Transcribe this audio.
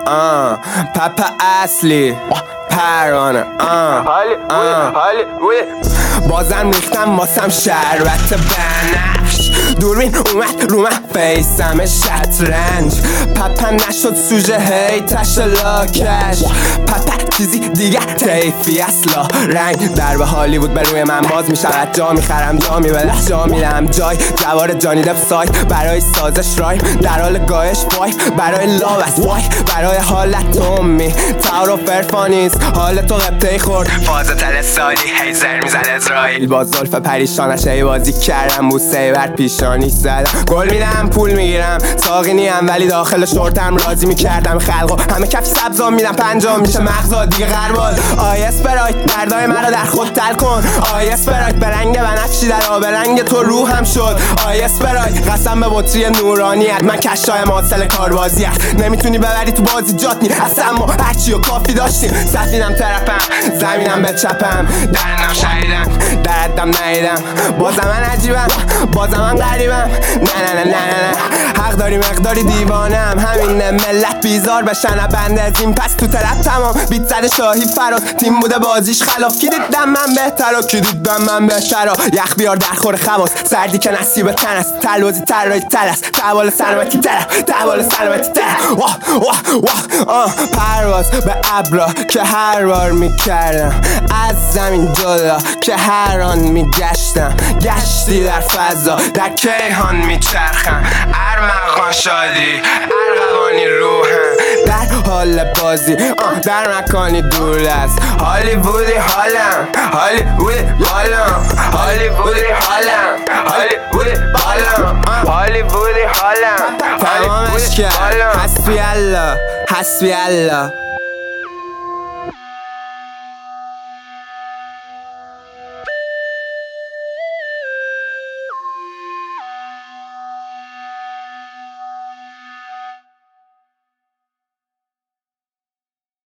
پپا اصلی پروانه بازم ریختم واسم شربت بنفش دوربین اومد رو من فیسم شطرنج پپم نشد سوژه هیتش لاکش پپا چیزی دیگر تیفی اصلا رنگ در به هالیوود به روی من باز میشود جا میخرم جا میبلش جا میرم جای جوار جانی دپ سایت برای سازش رایم در حال گایش وای برای لاوست وای برای حالت تومی تعارف عرفانیست حال تو قبطهی خورد فاز تل سالی هیزر میزد اسرائیل با زلف پریشانش ای بازی کردم بوسه بر پیشانی زدم گل میدم پول میگیرم ساقی نیم ولی داخل شورتم راضی میکردم خلقو همه کف سبزا میدم پنجام میشه مغزا دیگه غربال آی اسپرایت دردای مرا در خود تل کن آی اسپرایت به رنگ بنفشی در آب رنگ تو روحم شد آی اسپرایت قسم به بطری نورانیت من کشای ماصل کاربازیت نمیتونی ببری تو بازی جات نی اصلا ما هرچی و کافی داشتیم سفینم ترپم زمینم به چپم درنم شهیدم دردم نیدم بازم من عجیبم بازم من غریبم نه حق داری مقداری دیوانم همین ملت بیزار بشن بنده از این پس تو طرف تمام بیت زده شاهی فراز تیم بوده بازیش خلاف کی دیدم من بهتر و کی دیدم من بهتر یخ بیار در خور خواست سردی که نصیب تن است تلوزی ترای تل است تحوال سلامتی طرف تحوال سلامتی طرف پرواز به ابرا که هر بار میکردم از زمین جدا که هر آن میگشتم گشتی در فضا در کیهان میچرخم ارمغان شادی ارغوانی روحم در حال بازی در مکانی دور است هالیوودی حالم هالیوودی حالم هالیوودی حالم هالیوودی حالم هالیوودی حالم تمامش کرد حسبی الله حسبی الله